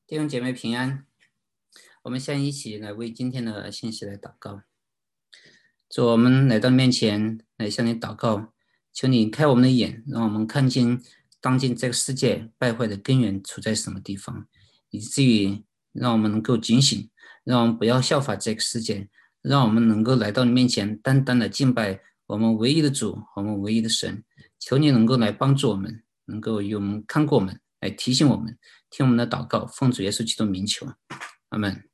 弟兄姐妹平安，我们先一起来为今天的信息来祷告。主，我们来到面前来向你祷告，求你开我们的眼，让我们看见当今这个世界败坏的根源处在什么地方，以至于让我们能够警醒，让我们不要效法这个世界，让我们能够来到你面前，单单的敬拜我们唯一的主，我们唯一的神。求你能够来帮助我们，能够与我们看顾我们，来提醒我们，听我们的祷告，奉主耶稣基督名求，阿们。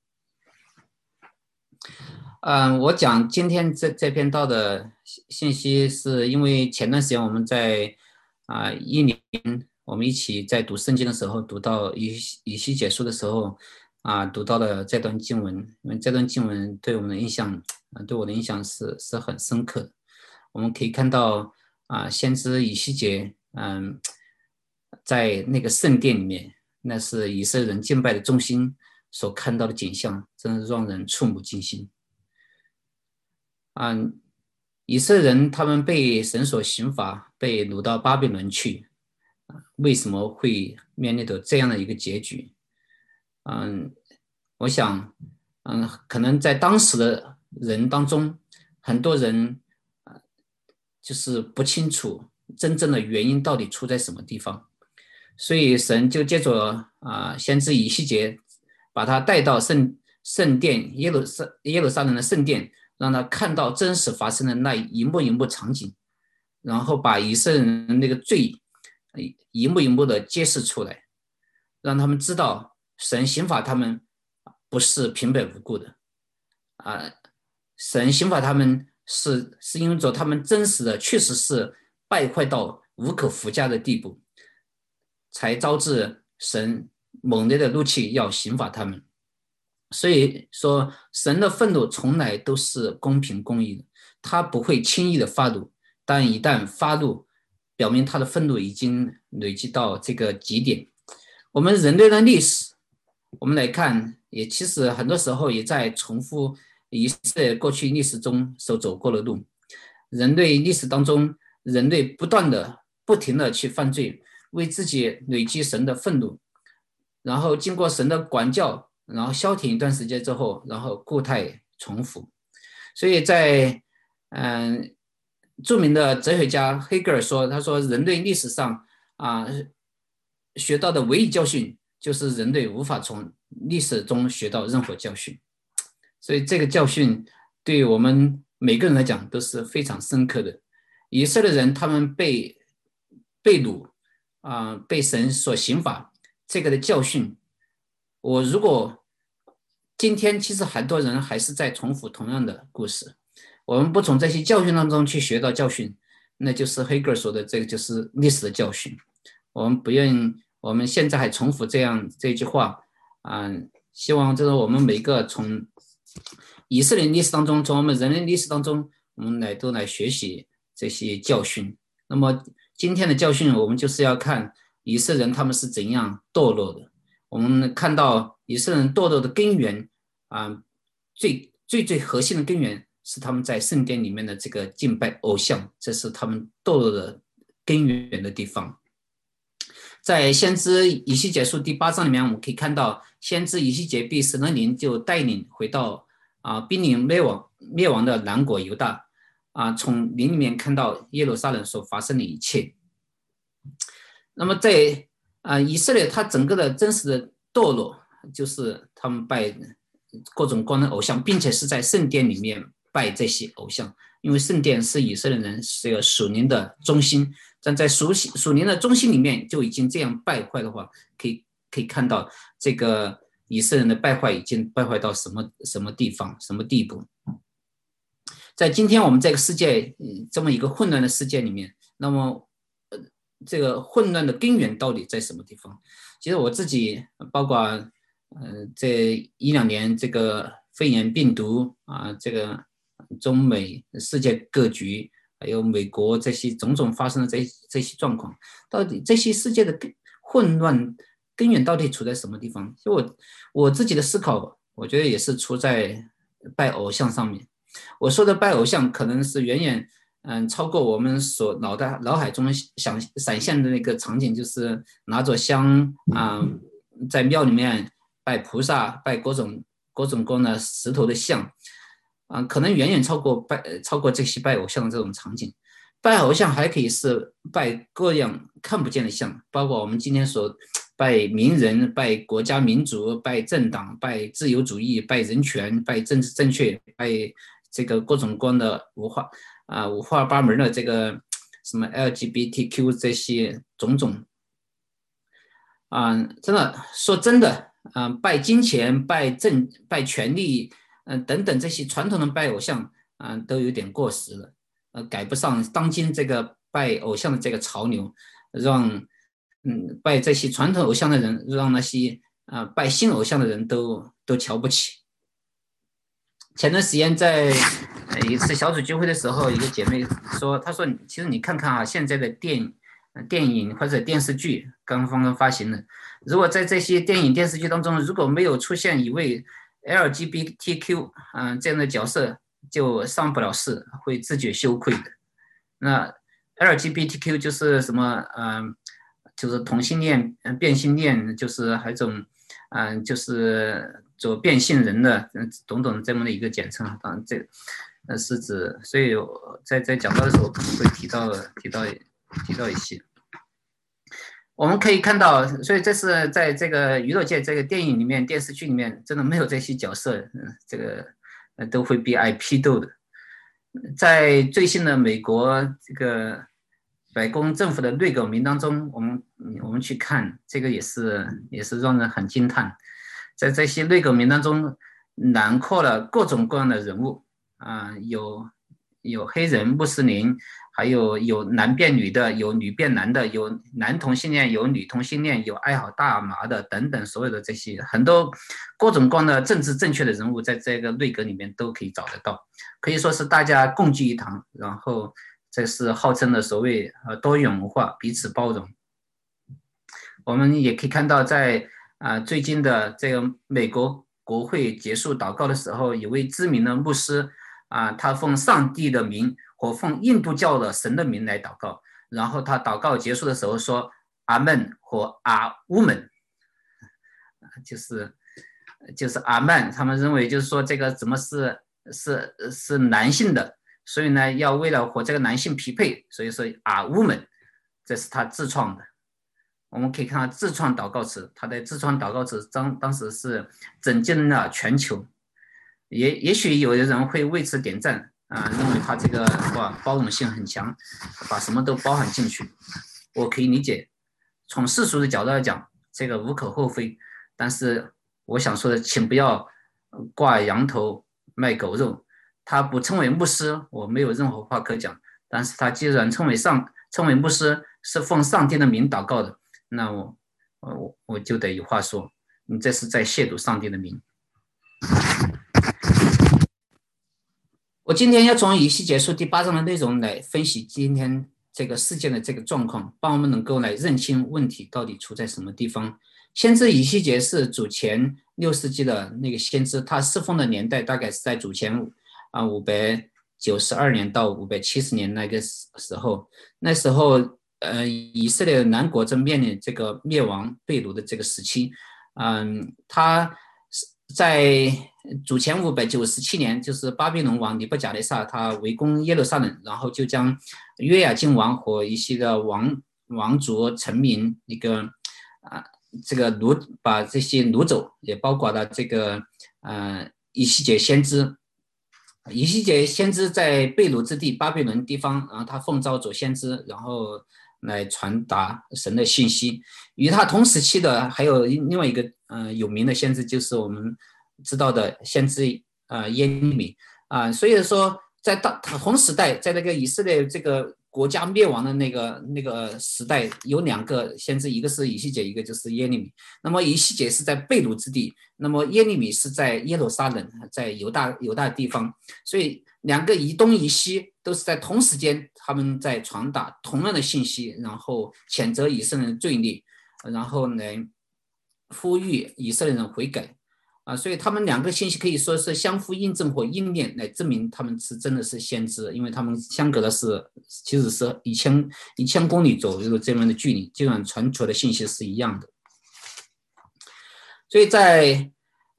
我讲今天这篇道的信息，是因为前段时间我们在一年我们一起在读圣经的时候，读到以西结书的时候读到了这段经文，因为这段经文对我们的印象，对我的印象是很深刻的。我们可以看到先知以西结在那个圣殿里面，那是以色列人敬拜的中心，所看到的景象，真的让人触目惊心。以色列人他们被神所刑罚，被掳到巴比伦去，为什么会面临着这样的一个结局？我想，可能在当时的人当中，很多人就是不清楚真正的原因到底出在什么地方，所以神就借着先知以西结，把他带到圣殿耶路撒冷的圣殿，让他看到真实发生的那一幕一幕场景，然后把以色列人那个罪一幕一幕的揭示出来，让他们知道神刑罚他们不是平白无故的神刑罚他们是因为着他们真实的确实是败坏到无可复加的地步，才招致神猛烈的怒气要刑罚他们。所以说神的愤怒从来都是公平公义的，他不会轻易的发怒，但一旦发怒，表明他的愤怒已经累积到这个极点。我们人类的历史我们来看，也其实很多时候也在重复以色列过去历史中所走过的路。人类历史当中，人类不停的去犯罪，为自己累积神的愤怒，然后经过神的管教，然后消停一段时间之后，然后故态重复。所以在著名的哲学家黑格尔说，他说人类历史上学到的唯一教训就是人类无法从历史中学到任何教训。所以这个教训对我们每个人来讲都是非常深刻的。以色列人他们被掳被神所刑罚，这个的教训，如果今天其实很多人还是在重复同样的故事，我们不从这些教训当中去学到教训，那就是黑格尔说的这个就是历史的教训。我们不愿我们现在还重复这句话希望这是我们每个从以色列历史当中，从我们人类历史当中，我们都来学习这些教训。那么今天的教训，我们就是要看以色列人他们是怎样堕落的。我们看到以色列人堕落的根源最核心的根源是他们在圣殿里面的这个敬拜偶像，这是他们堕落的根源的地方。在先知以西结书第8章里面，我们可以看到先知以西结被神的灵就带领回到濒临灭亡的南国犹大从灵里面看到耶路撒冷所发生的一切。那么在以色列他整个的真实的堕落，就是他们拜各种各样的偶像，并且是在圣殿里面拜这些偶像，因为圣殿是以色列人是个属灵的中心，但在属灵的中心里面就已经这样败坏的话，可以看到这个以色列人的败坏已经败坏到什么地方什么地步。在今天我们这个世界这么一个混乱的世界里面，那么这个混乱的根源到底在什么地方？其实我自己包括这1-2年这个肺炎病毒这个中美世界各局，还有美国这些种种发生的这些状况，到底这些世界的混乱根源到底处在什么地方？就我自己的思考，我觉得也是出在拜偶像上面。我说的拜偶像可能是远远超过我们所脑海中闪现的那个场景，就是拿着香在庙里面拜菩萨，拜各种各样的石头的像，可能远远超过这些拜偶像的这种场景。拜偶像还可以是拜各样看不见的像，包括我们今天所拜名人、拜国家民主、拜政党、拜自由主义、拜人权、拜政治正确、拜这个各种各样的五花八门的这个什么 LGBTQ 这些种种真的说真的拜金钱、拜权力，等等这些传统的拜偶像都有点过时了。赶不上当今这个拜偶像的这个潮流，让拜这些传统偶像的人，让那些拜新偶像的人都瞧不起。前段时间在一次小组聚会的时候，一个姐妹说，她说其实你看看现在的电影或者电视剧刚发行的，如果在这些电影电视剧当中如果没有出现一位 LGBTQ 这样的角色，就上不了市，会自觉羞愧的。那 LGBTQ 就是什么？就是同性恋、变性恋，就是还有种，就是做变性人的，等等这么的一个简称。当然，这是指，所以在讲到的时候可能会提到一些。我们可以看到，所以这是在这个娱乐界、这个电影里面、电视剧里面，真的没有这些角色，这个都会被爱批斗的。在最新的美国这个白宫政府的内阁名单中，我们去看，这个也是让人很惊叹。在这些内阁名单中，囊括了各种各样的人物有黑人、穆斯林，还有男变女的，有女变男的，有男同性恋，有女同性恋，有爱好大麻的等等，所有的这些很多各种各样的政治正确的人物，在这个内阁里面都可以找得到，可以说是大家共聚一堂。然后这是号称的所谓多元文化，彼此包容。我们也可以看到在最近的这个美国国会结束祷告的时候，有位知名的牧师他奉上帝的名或奉印度教的神的名来祷告，然后他祷告结束的时候说阿门或阿乌门，就是阿曼，他们认为就是说这个怎么是男性的，所以呢要为了和这个男性匹配，所以说阿乌门，这是他自创的。我们可以看到自创祷告词，他的自创祷告词当时是震惊了全球。也许有的人会为此点赞认为他这个包容性很强，把什么都包含进去。我可以理解，从世俗的角度来讲，这个无可厚非。但是我想说的，请不要挂羊头卖狗肉。他不称为牧师，我没有任何话可讲。但是他既然称为牧师，是奉上帝的名祷告的，那我就得有话说，你这是在亵渎上帝的名。我今天要从以西结书第8章的内容来分析今天这个事件的这个状况，帮我们能够来认清问题到底出在什么地方。先知以西结是主前6世纪的那个先知，他侍奉的年代大概是在主前592年到570年那个时候。那时候以色列南国正面临这个灭亡被掳的这个时期。他在主前597年，就是巴比伦王尼布甲尼撒他围攻耶路撒冷，然后就将约雅斤王和一些的王族臣民一个这个把这些掳走，也包括了这个以西结先知。以西结先知在被掳之地巴比伦地方，然后他奉召做先知，然后来传达神的信息。与他同时期的还有另外一个有名的先知，就是我们知道的先知耶利米所以说在同时代，在那个以色列这个国家灭亡的那个时代，有2个先知，一个是以西结，一个就是耶利米。那么以西结是在被掳之地，那么耶利米是在耶路撒冷，在犹大地方，所以2个以东以西都是在同时间，他们在传达同样的信息，然后谴责以色列人的罪孽，然后来呼吁以色列人悔改所以他们2个信息可以说是相互印证或应验，来证明他们真的是先知，因为他们相隔的其实是1000公里左右的这样的距离，基本上传出的信息是一样的。 所以在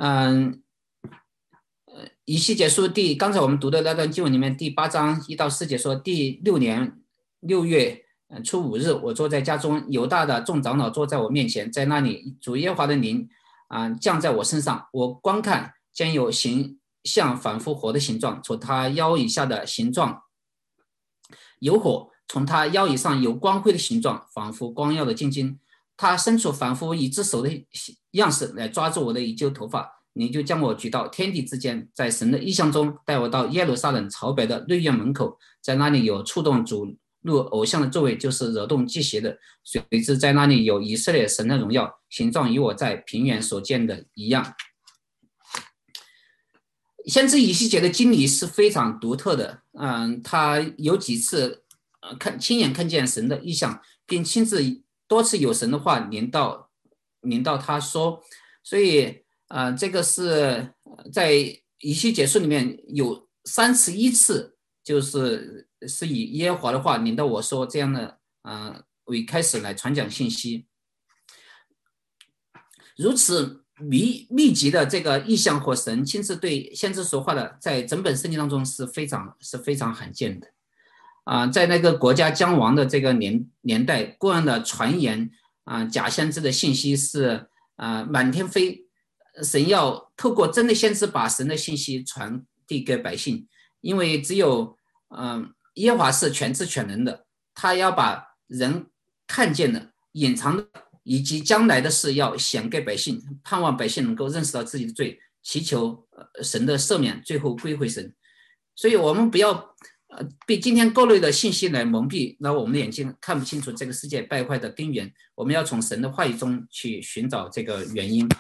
以西结书刚才我们读的那段经文里面第8章1到4节说，第6年6月初5日，我坐在家中，犹大的众长老坐在我面前，在那里主耶和华的灵降在我身上，我观看将有形象仿佛火的形状，从他腰以下的形状有火，从他腰以上有光辉的形状，仿佛光耀的金晶。他伸出仿佛一只手的样式来抓住我的一揪头发，你就将我举到天地之间，在神的意象中带我到耶路撒冷朝北的内院门口，在那里有触动主路偶像的座位，就是惹动祭邪的，随之在那里有以色列神的荣耀，形状与我在平原所见的一样。先知以西结的经历是非常独特的，他有几次亲眼看见神的意象，并亲自多次有神的话临到他说，所以这个是在以西结书里面有31次，就是以耶和华的话临到我说这样的为开始来传讲信息。如此密集的这个意象或神亲自对先知说话的，在整本圣经当中是非常罕见的。在那个国家将亡的这个年代，各样的传言假先知的信息是满天飞。神要透过真的先知把神的信息传递给百姓，因为只有耶和华是全知全能的，他要把人看见的、隐藏的以及将来的事要显给百姓，盼望百姓能够认识到自己的罪，祈求神的赦免，最后归回神。所以我们不要被今天各类的信息来蒙蔽，让我们的眼睛看不清楚这个世界败坏的根源。我们要从神的话语中去寻找这个原因。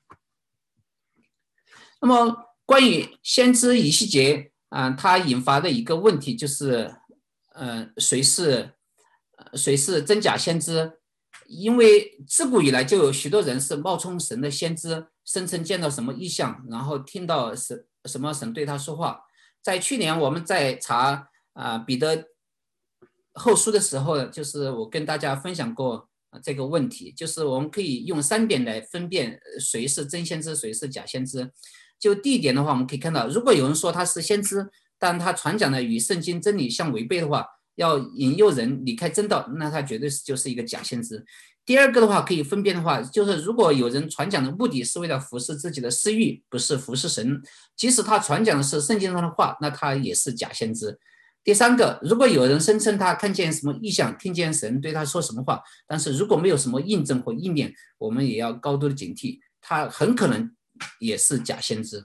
那么关于先知以西结它引发的一个问题就是谁是真假先知？因为自古以来就有许多人是冒充神的先知，声称见到什么异象，然后听到什么神对他说话。在去年我们在查彼得后书的时候，就是我跟大家分享过这个问题，就是我们可以用3点来分辨谁是真先知，谁是假先知。就第一点的话，我们可以看到，如果有人说他是先知，但他传讲的与圣经真理相违背的话，要引诱人离开真道，那他绝对就是一个假先知。第二个的话，可以分辨的话，就是如果有人传讲的目的是为了服侍自己的私欲，不是服侍神，即使他传讲的是圣经上的话，那他也是假先知。第三个，如果有人声称他看见什么异象，听见神对他说什么话，但是如果没有什么印证或应验，我们也要高度的警惕，他很可能也是假先知。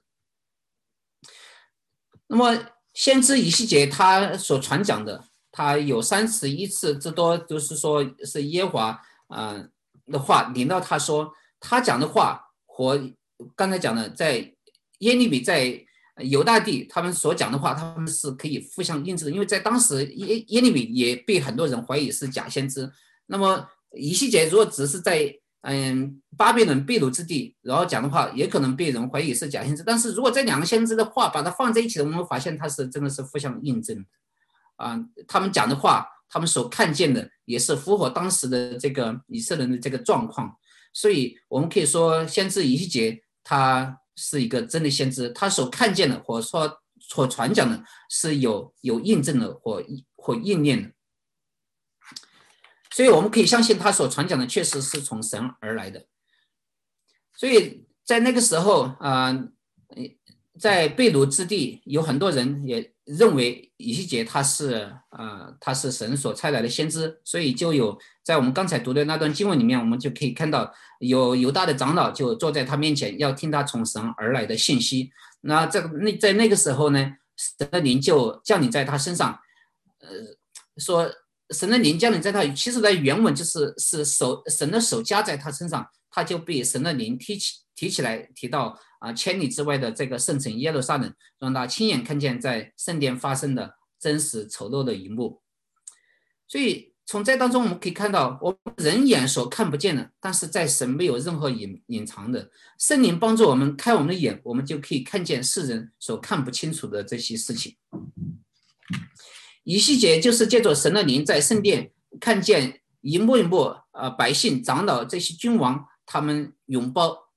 那么先知以西结他所传讲的，他有31次之多，就是说是耶和华的话临到他说，他讲的话和刚才讲的在耶利米在犹大地他们所讲的话，他们是可以互相印证的，因为在当时耶利米也被很多人怀疑是假先知。那么以西结如果只是在巴比伦被掳之地然后讲的话，也可能被人怀疑是假先知。但是如果这2个先知的话把它放在一起的，我们发现它是真的是互相印证的他们讲的话，他们所看见的也是符合当时的这个以色列人的这个状况。所以我们可以说先知以西结他是一个真的先知，他所看见的或说所传讲的是有印证的或应验的。所以我们可以相信他所传讲的确实是从神而来的。所以在那个时候在被掳之地有很多人也认为以西结他是神所差来的先知，所以就有在我们刚才读的那段经文里面，我们就可以看到有犹大的长老就坐在他面前，要听他从神而来的信息。那在那个时候呢，神的灵就降临在他身上，说神的灵降临在他，其实在原文就是神的手加在他身上，他就被神的灵提起来，提到千里之外的这个圣城耶路撒冷，让他亲眼看见在圣殿发生的真实丑陋的一幕。所以从这当中我们可以看到，我们人眼所看不见的，但是在神没有任何隐藏的。圣灵帮助我们开我们的眼，我们就可以看见世人所看不清楚的这些事情。以西结就是借着神的灵在圣殿看见一幕一幕百姓长老这些君王他们拥抱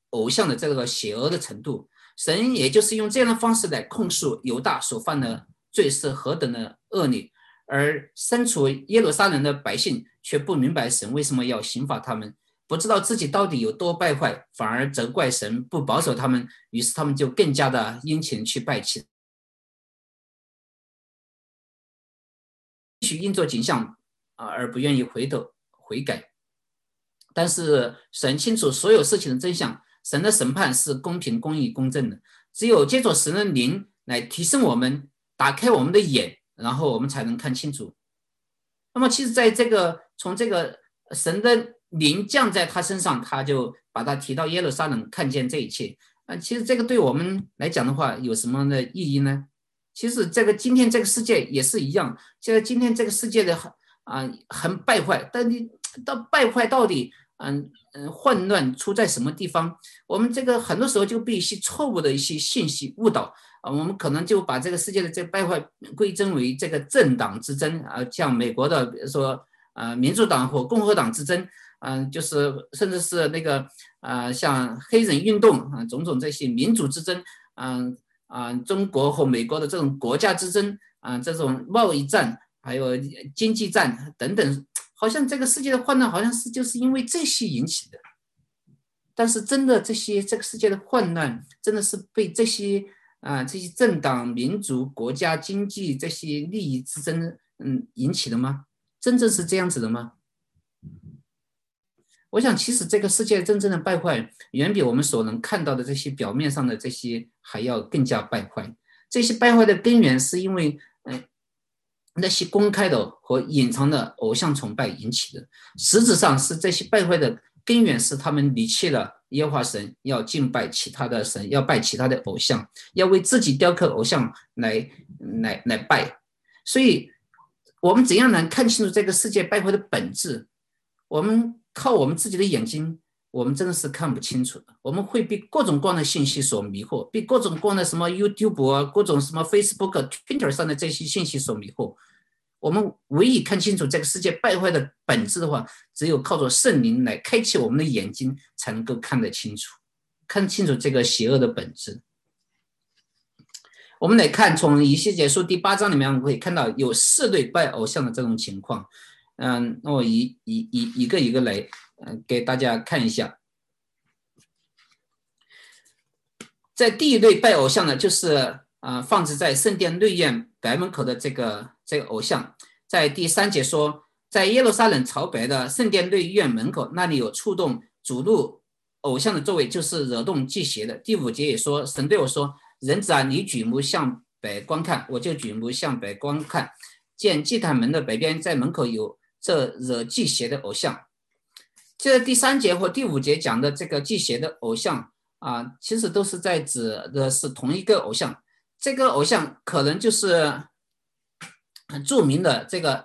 偶像的这个邪恶的程度。神也就是用这样的方式来控诉犹大所犯的罪是何等的恶劣，而身处耶路撒冷的百姓却不明白神为什么要刑罚他们，不知道自己到底有多败坏，反而责怪神不保守他们，于是他们就更加的殷勤去拜其去应做景象而不愿意悔改。但是神清楚所有事情的真相，神的审判是公平、公义、公正的。只有借助神的灵来提升我们，打开我们的眼，然后我们才能看清楚。那么，其实在从这个神的灵降在他身上，他就把他提到耶路撒冷，看见这一切。其实这个对我们来讲的话，有什么的意义呢？其实今天这个世界也是一样，今天这个世界的很败坏，但你败坏到底混乱出在什么地方？我们这个很多时候就被一些错误的一些信息误导我们可能就把这个世界的这个败坏归真为这个政党之争像美国的比如说民主党或共和党之争就是甚至是那个像黑人运动种种这些民主之争中国和美国的这种国家之争这种贸易战还有经济战等等，好像这个世界的混乱好像是就是因为这些引起的。但是真的这个世界的混乱真的是被这些政党、民族、国家、经济这些利益之争引起的吗？真正是这样子的吗？我想其实这个世界真正的败坏远比我们所能看到的这些表面上的这些还要更加败坏。这些败坏的根源是因为那些公开的和隐藏的偶像崇拜引起的，实质上是这些败坏的根源是他们离弃了耶和华神，要敬拜其他的神，要拜其他的偶像，要为自己雕刻偶像来拜。所以我们怎样能看清楚这个世界败坏的本质？我们靠我们自己的眼睛我们真的是看不清楚的，我们会被各种各样的信息所迷惑，被各种各样的什么 YouTube 各种什么 Facebook、Twitter 上的这些信息所迷惑。我们唯一看清楚这个世界败坏的本质的话，只有靠着圣灵来开启我们的眼睛，才能够看得清楚，看清楚这个邪恶的本质。我们来看，从以西结书第8章里面，我们可以看到有4类拜偶像的这种情况。那我一个一个来给大家看一下。在第一类拜偶像呢，就是放置在圣殿内院北门口的这个偶像。在第3节说，在耶路撒冷朝北的圣殿内院门口，那里有触动主路偶像的座位，就是惹动祭邪的。第5节也说，神对我说，人子啊，你举目向北观看，我就举目向北观看，见祭坛门的北边在门口有这惹祭邪的偶像。这第3节或第5节讲的这个祭邪的偶像其实都是在指的是同一个偶像。这个偶像可能就是很著名的这个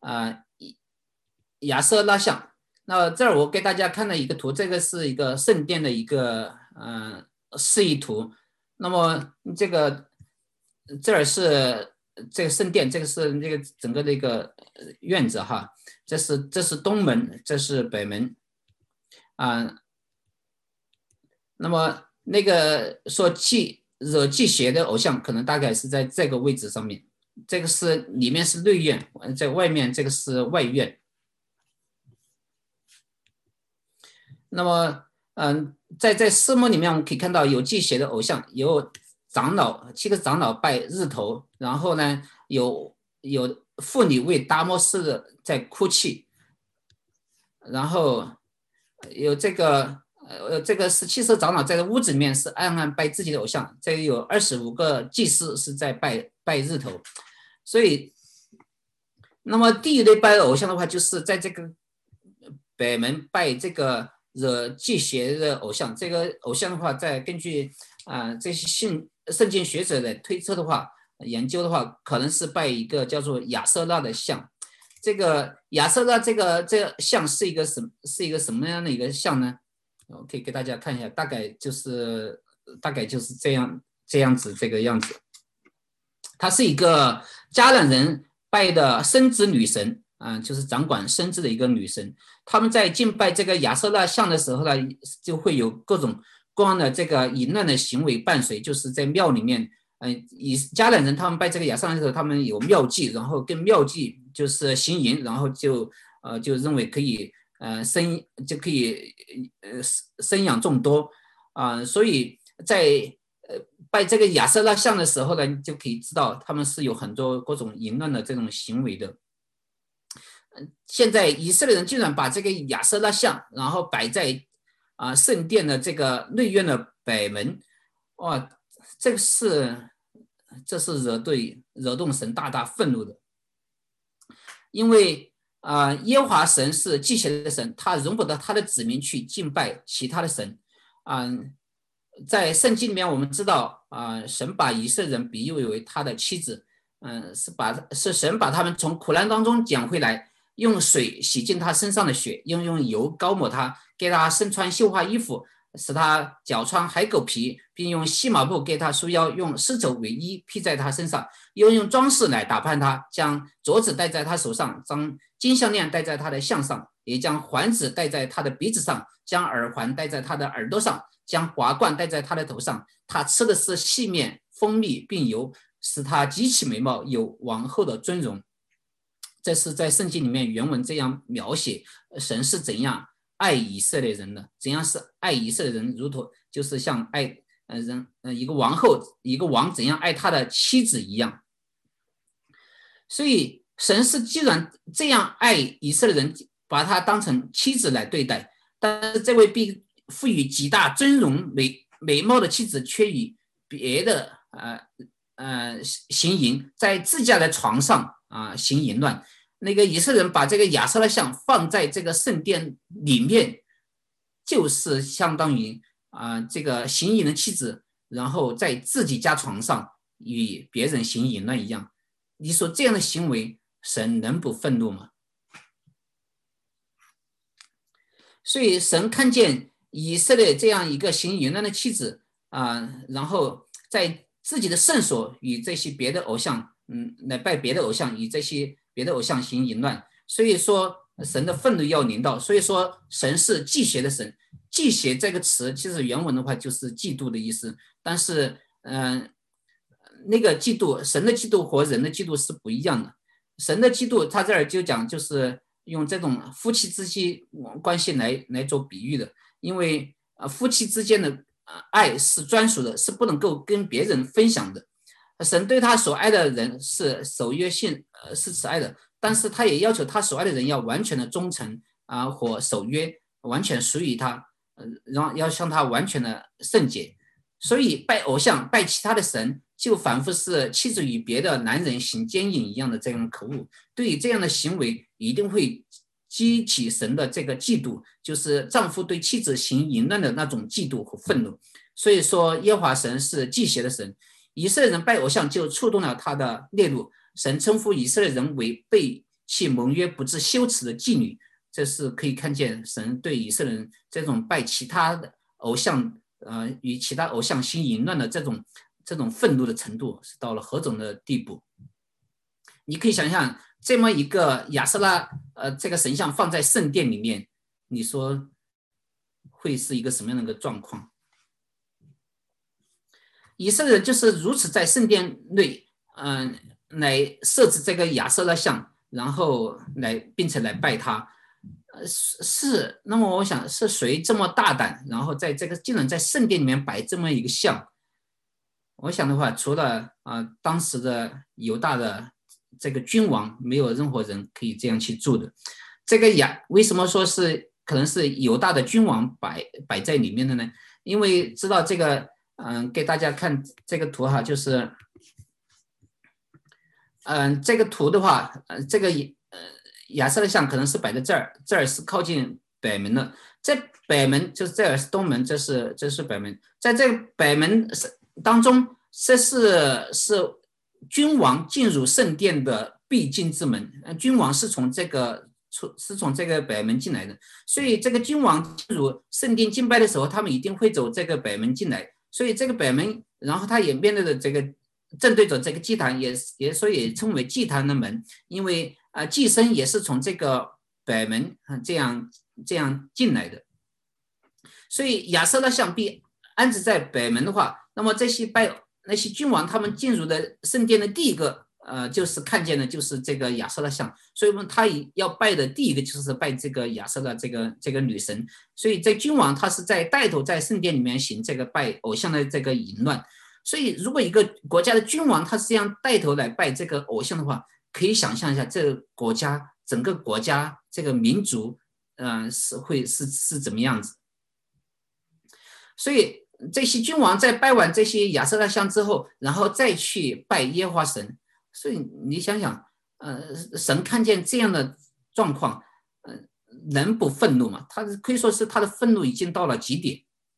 亚瑟拉像。那这儿我给大家看了一个图，这个是一个圣殿的一个示意图。那么这儿是这个圣殿，这个是那个整个的一个院子哈，这是东门，这是北门那么那个说惹祭邪的偶像，可能大概是在这个位置上面。这个是里面是内院，在外面这个是外院。那么在寺墓里面我们可以看到有祭邪的偶像，有长老7个长老拜日头，然后呢有妇女为达摩斯在哭泣，然后有这个17色长老在屋子里面是暗暗拜自己的偶像，这里有25个祭司是在拜日头。所以那么第一类拜偶像的话，就是在这个北门拜这个惹祭邪的偶像。这个偶像的话，在根据这些圣经学者的推测的话，研究的话，可能是拜一个叫做亚瑟拉的像。这个亚瑟拉这个像是一个什么样的一个像呢？我可以给大家看一下，大概就是这样子这个样子。它是一个迦南人拜的生殖女神就是掌管生殖的一个女神。他们在敬拜这个亚瑟拉像的时候呢，就会有各种光的这个淫乱的行为伴随，就是在庙里面，以迦南人他们拜这个亚瑟拉的时候，他们有庙祭，然后跟庙祭就是行淫，然后就认为可以生养众多所以在拜这个亚瑟拉像的时候呢，你就可以知道他们是有很多各种淫乱的这种行为的。现在以色列人竟然把这个亚瑟拉像，然后摆在圣殿的这个内院的北门，哇，这是惹动神大大愤怒的，因为耶和华神是祭邪的神，他容不得他的子民去敬拜其他的神在圣经里面我们知道神把以色列人比喻为他的妻子，是神把他们从苦难当中捡回来，用水洗净他身上的血，用油膏抹他，给他身穿绣花衣服，使他脚穿海狗皮，并用细麻布给他束腰，用丝绸为衣披在他身上，又用装饰来打扮他，将镯子戴在他手上，将金项链戴在他的项上，也将环子戴在他的鼻子上，将耳环戴在他的耳朵上，将华冠戴在他的头上。他吃的是细面、蜂蜜并油，使他极其美貌，有王后的尊荣。这是在圣经里面原文这样描写神是怎样爱以色列人的，怎样是爱以色列人，如同就是像爱一个王后一个王怎样爱他的妻子一样。所以神是既然这样爱以色列人，把他当成妻子来对待，但是这位被赋予极大尊荣美貌的妻子却与别的行淫，在自家的床上行淫乱。那个以色列人把这个亚瑟拉像放在这个圣殿里面，就是相当于这个行淫的妻子，然后在自己家床上与别人行淫乱一样。你说这样的行为，神能不愤怒吗？所以神看见以色列这样一个行淫乱的妻子然后在自己的圣所与这些别的偶像来拜别的偶像，与这些别的偶像行淫乱，所以说神的愤怒要临到。所以说神是忌邪的神，忌邪这个词其实原文的话就是嫉妒的意思，但是那个嫉妒，神的嫉妒和人的嫉妒是不一样的。神的嫉妒他这儿就讲就是用这种夫妻之间关系来做比喻的，因为夫妻之间的爱是专属的，是不能够跟别人分享的。神对他所爱的人是守约信是慈爱的，但是他也要求他所爱的人要完全的忠诚或守约，完全属于他，然后要向他完全的圣洁。所以拜偶像拜其他的神，就仿佛是妻子与别的男人行奸淫一样的这样可恶。对于这样的行为一定会激起神的这个嫉妒，就是丈夫对妻子行淫乱的那种嫉妒和愤怒。所以说耶和华神是忌邪的神，以色列人拜偶像就触动了他的烈怒。神称呼以色列人为背弃盟约不知羞耻的妓女，这是可以看见神对以色列人这种拜其他的偶像与其他偶像行淫乱的这种愤怒的程度是到了何种的地步。你可以想象这么一个亚瑟拉这个神像放在圣殿里面，你说会是一个什么样的一个状况？以色列人就是如此在圣殿内来设置这个亚瑟拉像，然后并且来拜他。那么我想是谁这么大胆，然后在这个竟然在圣殿里面摆这么一个像？我想的话，除了当时的犹大的这个君王，没有任何人可以这样去做的。这个为什么说是可能是犹大的君王摆在里面的呢？因为知道这个给大家看这个图哈，就是这个图的话这个亚瑟拉像可能是摆在这儿，这儿是靠近北门的，这北门就是这儿是东门，这是北门，在这个北门当中，这是君王进入圣殿的必经之门，君王是从这个北门进来的，所以这个君王进入圣殿敬拜的时候，他们一定会走这个北门进来，所以这个北门，然后他也面对着这个正对着这个祭坛，所以也称为祭坛的门，因为祭牲也是从这个北门这样进来的，所以亚瑟拉像比安置在北门的话，那么那些君王他们进入的圣殿的第一个就是看见的就是这个亚瑟拉像，所以他要拜的第一个就是拜这个亚瑟拉这个女神，所以这君王他是在带头在圣殿里面行这个拜偶像的这个淫乱，所以如果一个国家的君王他是这样带头来拜这个偶像的话，可以想象一下这个国家整个国家这个民族是怎么样子。所以这些君王在拜完这些亚瑟拉像之后，然后再去拜耶和华神。所以你想想，神看见这样的状况，能不愤怒吗？他可以说是他的愤怒已经到了极点。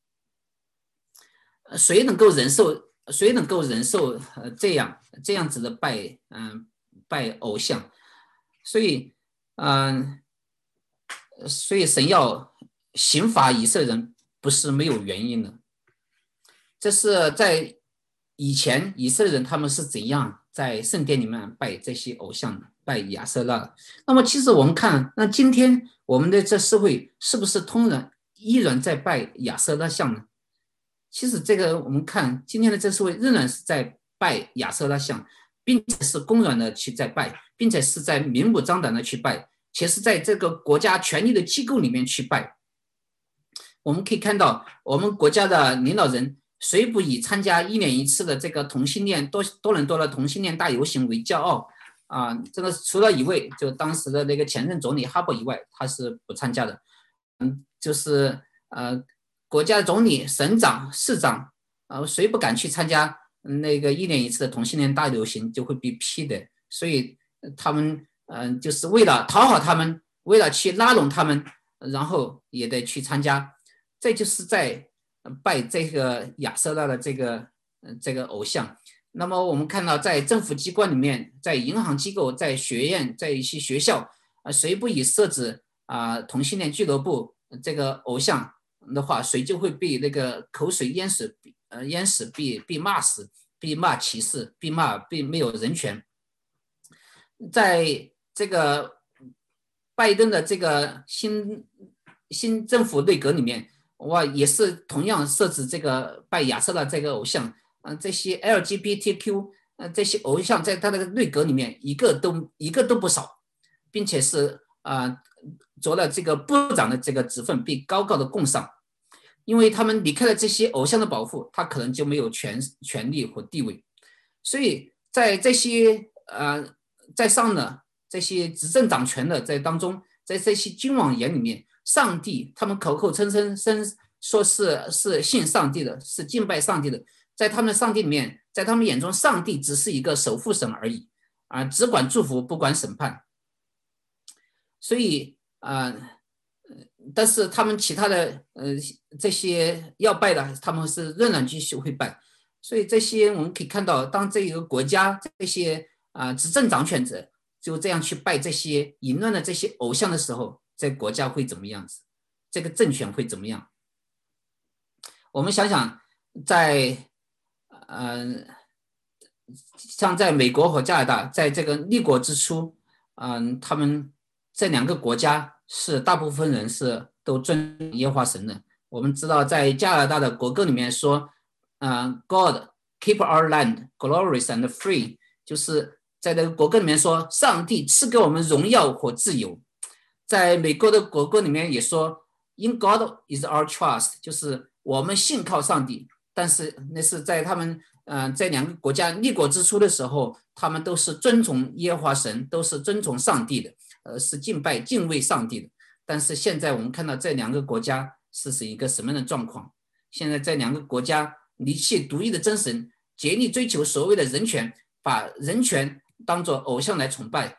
谁能够忍受这样子的拜偶像？所以神要刑罚以色列人不是没有原因的。这是在以前以色列人他们是怎样在圣殿里面拜这些偶像的，拜亚瑟拉的。那么其实我们看，那今天我们的这社会是不是依然在拜亚瑟拉像呢？其实这个我们看今天的这社会仍然是在拜亚瑟拉像，并且是公然的去在拜，并且是在明目张胆的去拜，且是在这个国家权力的机构里面去拜。我们可以看到我们国家的领导人谁不以参加1年1次的这个同性恋多伦多的同性恋大游行为骄傲这个除了一位就当时的那个前任总理哈珀以外，他是不参加的。就是国家总理、省长、市长谁不敢去参加那个1年1次的同性恋大游行，就会被批的。所以他们就是为了讨好他们，为了去拉拢他们，然后也得去参加。这就是在拜这个亚瑟拉的这个偶像。那么我们看到在政府机关里面，在银行机构，在学院，在一些学校谁不以设置同性恋俱乐部这个偶像的话，谁就会被那个口水淹死，被骂死，被骂歧视，被没有人权。在这个拜登的这个新政府内阁里面，也是同样设置这个拜亚瑟拉这个偶像，这些 LGBTQ 这些偶像在他的内阁里面一个都不少，并且是着了这个部长的这个职分，被高高的供上。因为他们离开了这些偶像的保护，他可能就没有权利和地位。所以在这些在上的这些执政掌权的在当中，在这些君王眼里面，上帝他们口口声说是信上帝的，是敬拜上帝的，在他们的上帝里面，在他们眼中，上帝只是一个守护神而已只管祝福不管审判。所以但是他们其他的这些要拜的，他们是仍然继续会拜。所以这些我们可以看到，当这个国家这些执政掌权者就这样去拜这些淫乱的这些偶像的时候，这个国家会怎么样子？这个政权会怎么样？我们想想，像在美国和加拿大，在这个立国之初，他们这2个国家是大部分人是都尊耶和华神的。我们知道，在加拿大的国歌里面说，God keep our land glorious and free， 就是在这个国歌里面说，上帝赐给我们荣耀和自由。在美国的国歌里面也说 ，In God is our trust， 就是我们信靠上帝。但是那是在他们这2个国家立国之初的时候，他们都是遵从耶和华神，都是遵从上帝的，是敬畏上帝的。但是现在我们看到这2个国家是一个什么样的状况？现在这2个国家离弃独一的真神，竭力追求所谓的人权，把人权当作偶像来崇拜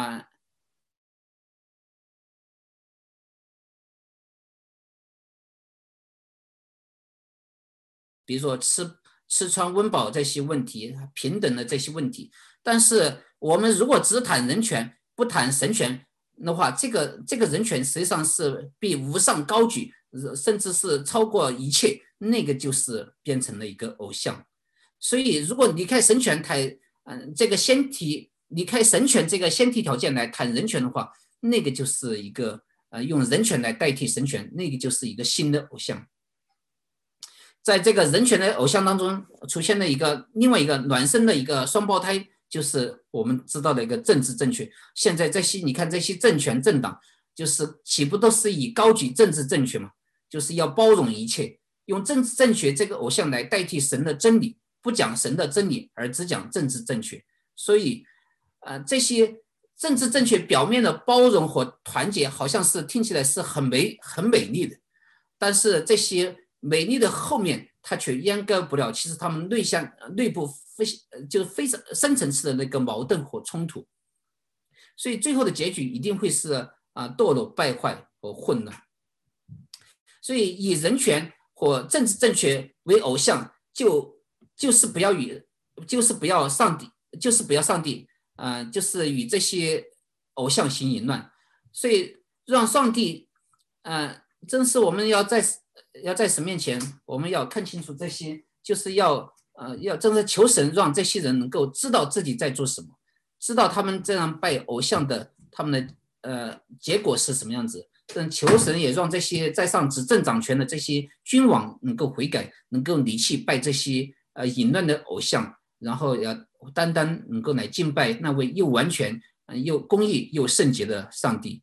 比如说吃穿温饱这些问题，平等的这些问题。但是我们如果只谈人权，不谈神权的话，这个人权实际上是被无上高举，甚至是超过一切，那个就是变成了一个偶像。所以如果离开神权这个离开神权这个先提条件来谈人权的话，那个就是一个用人权来代替神权，那个就是一个新的偶像。 在这个人权的偶像当中出现了另外一个孪生的一个双胞胎，就是我们知道的一个政治正确。现在你看这些政权政党，就是岂不都是以高举政治正确吗？就是要包容一切，用政治正确这个偶像来代替神的真理，不讲神的真理，而只讲政治正确。所以，这些政治正确表面的包容和团结，好像是听起来是很美丽的，但是这些美丽的后面，它却掩盖不了其实他们内部就是非常深层次的那个矛盾和冲突。所以最后的结局一定会是堕落、败坏和混乱。所以以人权或政治正确为偶像，就是不要上帝，就是与这些偶像行淫乱。所以让上帝，真是我们要在神面前，我们要看清楚这些，就是要真的求神让这些人能够知道自己在做什么，知道他们这样拜偶像的他们的结果是什么样子。求神也让这些在上执政掌权的这些君王能够悔改，能够离弃拜这些淫乱的偶像，然后要单单能够来敬拜那位又完全又公义又圣洁的上帝。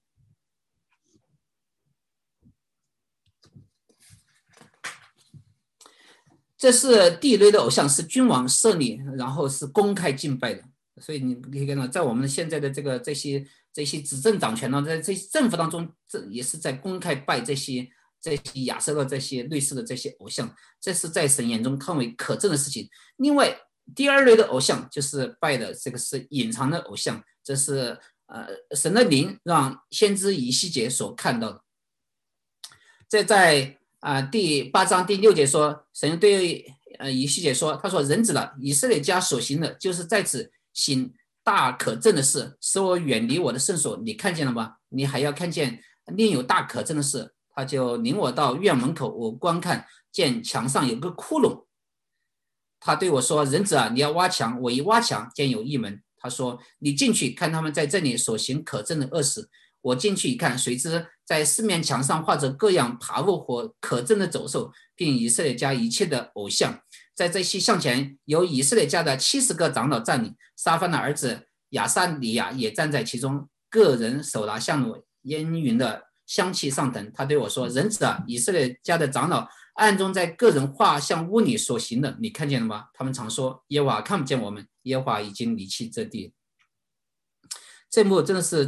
这是地雷的偶像，是君王设立，然后是公开敬拜的。所以你可以看到，在我们现在的这些执政掌权呢，在这些政府当中，这也是在公开拜这些亚瑟的这些类似的这些偶像，这是在神眼中看为可憎的事情。另外，第二类的偶像就是拜的这个是隐藏的偶像，这是神的灵让先知以西结所看到的。这在第8章第6节说，神对以西结说，他说：“人子了，以色列家所行的，就是在此行大可憎的事，使我远离我的圣所。你看见了吗？你还要看见另有大可憎的事。”他就领我到院门口，我观看，见墙上有个窟窿。他对我说：“人子啊，你要挖墙。”我一挖墙，见有一门。他说：“你进去看他们在这里所行可憎的恶事。”我进去一看，谁知在四面墙上画着各样爬物或可憎的走兽，并以色列家一切的偶像。在这些像前有以色列家的70个长老站立，沙番的儿子亚撒里亚也站在其中，个人手拿香炉，烟云的香气上腾。他对我说：“人子啊，以色列家的长老暗中在个人画像屋里所行的，你看见了吗？他们常说耶和华看不见我们，耶和华已经离弃这地。”这幕真的是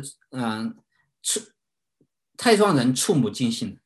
太让人触目惊心了。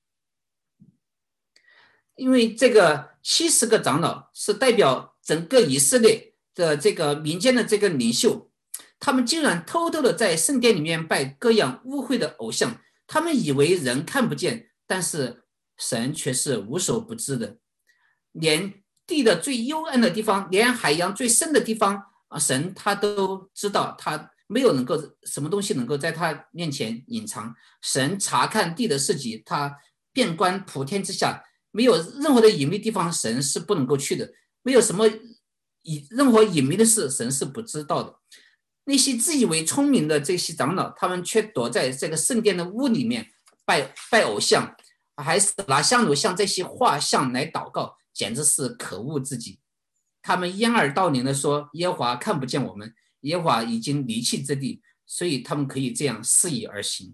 因为这个70个长老是代表整个以色列的这个民间的这个领袖，他们竟然偷偷的在圣殿里面拜各样污秽的偶像。他们以为人看不见，但是神却是无所不知的。连地的最幽暗的地方，连海洋最深的地方神他都知道，他没有什么东西能够在他面前隐藏。神查看地的事迹，他遍观普天之下，没有任何的隐秘地方神是不能够去的，没有什么任何隐秘的事神是不知道的。那些自以为聪明的这些长老，他们却躲在这个圣殿的屋里面拜偶像，还是拿香炉向这些画像来祷告，简直是可恶至极。他们掩耳盗铃的说耶和华看不见我们，耶和华已经离弃这地，所以他们可以这样肆意而行。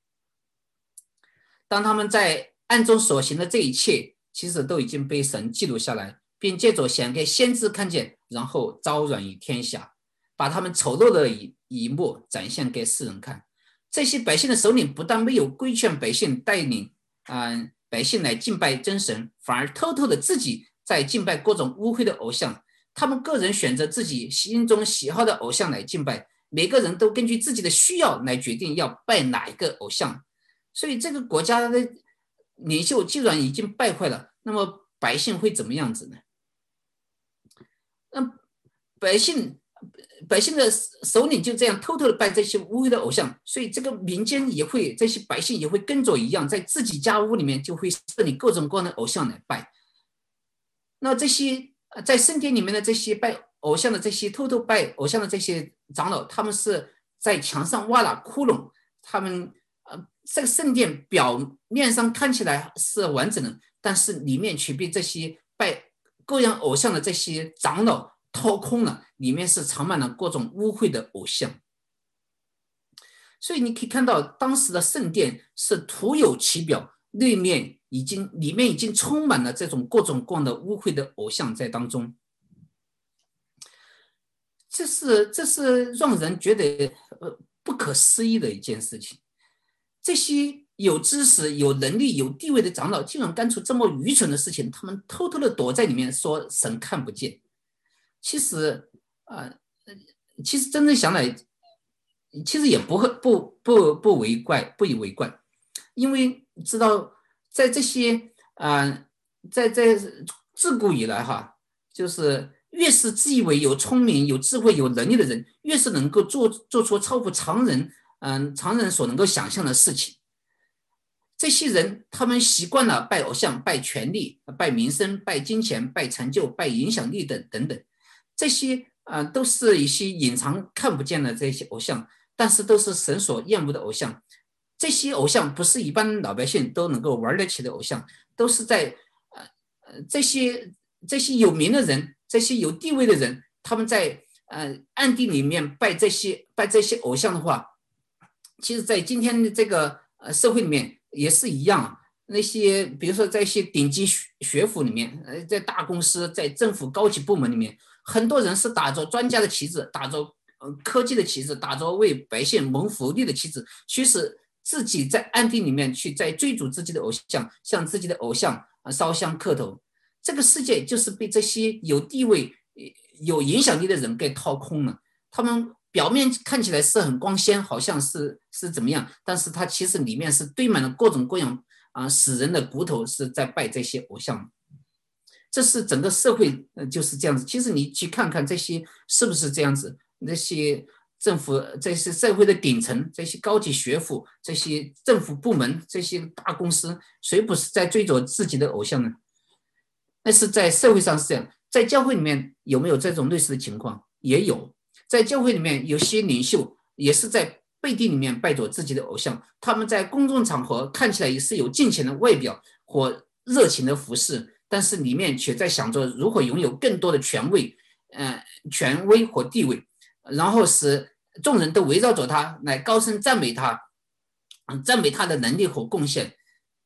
当他们在暗中所行的这一切，其实都已经被神记录下来，并借着显给先知看见，然后昭软于天下，把他们丑陋的一幕展现给世人看。这些百姓的首领不但没有规劝百姓带领百姓来敬拜真神，反而偷偷的自己在敬拜各种污秽的偶像。他们个人选择自己心中喜好的偶像来敬拜，每个人都根据自己的需要来决定要拜哪一个偶像。所以这个国家的领袖既然已经败坏了，那么百姓会怎么样子呢？百姓的首领就这样偷偷的拜这些污秽的偶像，所以这个民间也会，这些百姓也会跟着一样，在自己家屋里面就会设立各种各样的偶像来拜。那这些在圣殿里面的这些拜偶像的这些偷偷拜偶像的这些长老，他们是在墙上挖了窟窿，他们这个圣殿表面上看起来是完整的，但是里面却被这些拜各样偶像的这些长老掏空了，里面是藏满了各种污秽的偶像。所以你可以看到，当时的圣殿是徒有其表，里面已经充满了这种各种各样的污秽的偶像在当中。这是让人觉得不可思议的一件事情。这些有知识、有能力、有地位的长老，竟然干出这么愚蠢的事情，他们偷偷的躲在里面，说神看不见。其实其实真正想来，其实也不为怪，不以为怪，因为知道在这些在自古以来哈，就是越是自以为有聪明、有智慧、有能力的人，越是能够做出超乎常人常人所能够想象的事情。这些人他们习惯了拜偶像、拜权力、拜名声、拜金钱、拜成就、拜影响力等等，这些都是一些隐藏看不见的这些偶像，但是都是神所厌恶的偶像。这些偶像不是一般老百姓都能够玩得起的偶像，都是在这些有名的人、这些有地位的人，他们在暗地里面拜这些偶像的话，其实在今天的这个社会里面也是一样。那些比如说在一些顶级学府里面，在大公司、在政府高级部门里面，很多人是打着专家的旗帜，打着科技的旗帜，打着为百姓谋福利的旗帜，其实自己在暗地里面去在追逐自己的偶像，向自己的偶像烧香磕头。这个世界就是被这些有地位、有影响力的人给掏空了。他们表面看起来是很光鲜，好像是怎么样，但是它其实里面是堆满了各种各样死人的骨头，是在拜这些偶像。这是整个社会就是这样子。其实你去看看这些是不是这样子？那些政府、这些社会的顶层、这些高级学府、这些政府部门、这些大公司，谁不是在追逐自己的偶像呢？那是在社会上是这样，在教会里面有没有这种类似的情况？也有。在教会里面，有些领袖也是在背地里面拜着自己的偶像，他们在公众场合看起来也是有敬虔的外表或热情的服饰，但是里面却在想着如何拥有更多的权威或地位，然后使众人都围绕着他来高声赞美他，赞美他的能力和贡献。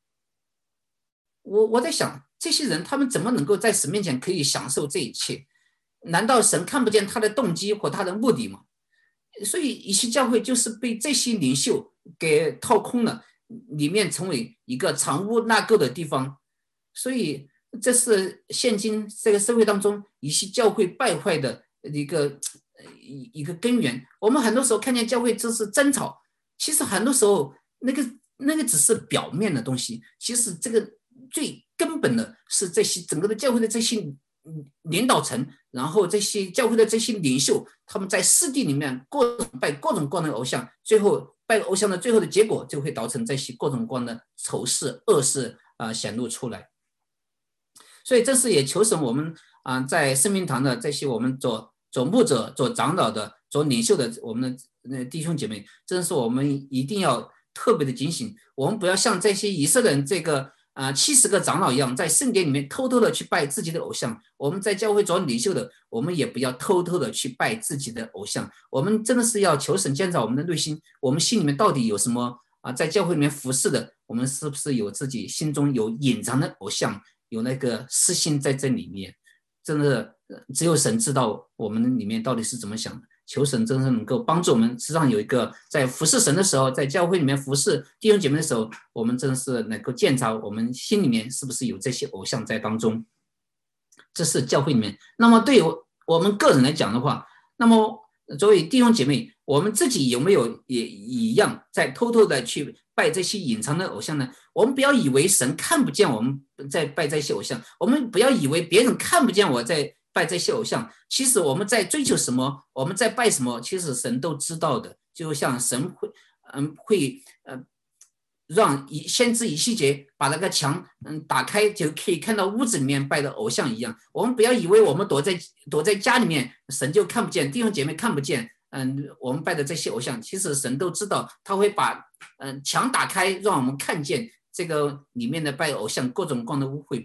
我在想，这些人他们怎么能够在神面前可以享受这一切？难道神看不见他的动机或他的目的吗？所以一些教会就是被这些领袖给掏空了，里面成为一个藏污纳垢的地方。所以这是现今这个社会当中一些教会败坏的一个根源。我们很多时候看见教会就是争吵，其实很多时候那个只是表面的东西，其实这个最根本的是这些整个的教会的这些领导层，然后这些教会的这些领袖，他们在私地里面拜各种各样的偶像，最后拜偶像的最后的结果就会导致这些各种各样的丑事恶事显露出来。所以这是也求神我们在圣明堂的这些我们做牧者、做长老的、做领袖的我们的弟兄姐妹，真是我们一定要特别的警醒，我们不要像这些以色列人这个70个长老一样，在圣殿里面偷偷的去拜自己的偶像。我们在教会做领袖的，我们也不要偷偷的去拜自己的偶像。我们真的是要求神建造我们的内心，我们心里面到底有什么在教会里面服侍的，我们是不是有自己心中有隐藏的偶像，有那个私心在这里面？真的只有神知道我们里面到底是怎么想的。求神真的能够帮助我们，实际上有一个在服侍神的时候，在教会里面服侍弟兄姐妹的时候，我们真的是能够检查我们心里面是不是有这些偶像在当中。这是教会里面。那么对于我们个人来讲的话，那么作为弟兄姐妹，我们自己有没有也一样在偷偷的去拜这些隐藏的偶像呢？我们不要以为神看不见我们在拜这些偶像，我们不要以为别人看不见我在拜这些偶像，其实我们在追求什么，我们在拜什么，其实神都知道的。就像神会让先知以西结把那个墙打开，就可以看到屋子里面拜的偶像一样。我们不要以为我们躲在家里面，神就看不见，弟兄姐妹看不见我们拜的这些偶像，其实神都知道，他会把墙打开，让我们看见这个里面的拜偶像各种各样的污秽。